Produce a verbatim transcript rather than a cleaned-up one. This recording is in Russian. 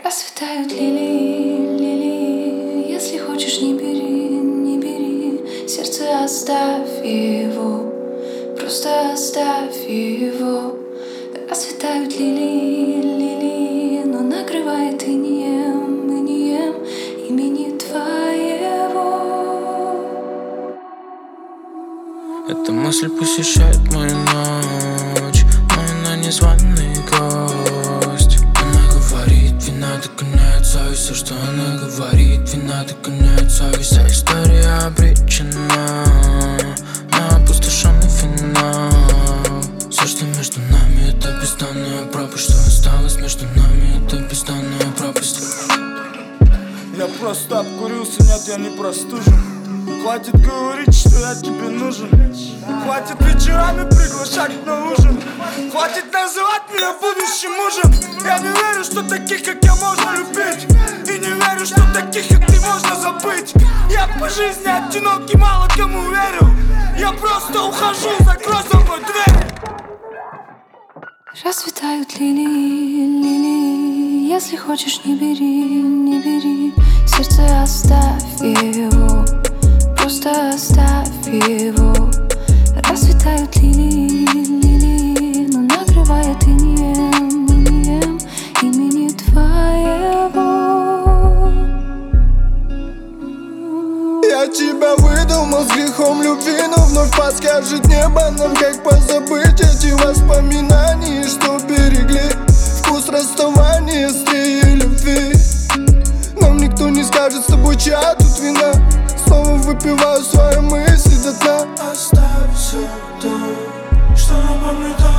Расцветают лилии, лилии. Если хочешь, не бери, не бери. Сердце оставь его, просто оставь его. Расцветают лилии, лилии, но накрывает инеем, инеем имени твоего. Эта мысль посещает мою ночь, но она незваный гость. Она говорит, вина догоняет совесть. Все, что она говорит, вина догоняет совесть. Вся история обречена на опустошенный финал. Все, что между нами, это бездонная пропасть. Что осталось между нами, это бездонная пропасть. Я просто обкурился, нет, я не простужен. Хватит говорить, что я тебе нужен. Хватит вечерами приглашать на ужин. Хватит называть меня будущим мужем. Я не верю, что таких, как я, можно любить. И не верю, что таких, как ты, можно забыть. Я по жизни одинок и мало кому верю. Я просто ухожу, закрой за мной дверь. Расцветают лилии, лилии. Если хочешь, не бери, не бери. Сердце оставь его, просто оставь его. Расцветают лилии, лилии, но накрывает инеем, инеем имени твоего. Я тебя выдумал с грехом любви, но вновь подскажет небо нам, как позабыть эти воспоминания, что берегли вкус расставания, острее любви. Нам никто не скажет с тобой, чья тут вина. Снова выпиваю свои мысли до дна. Оставь все то, что нам памятает.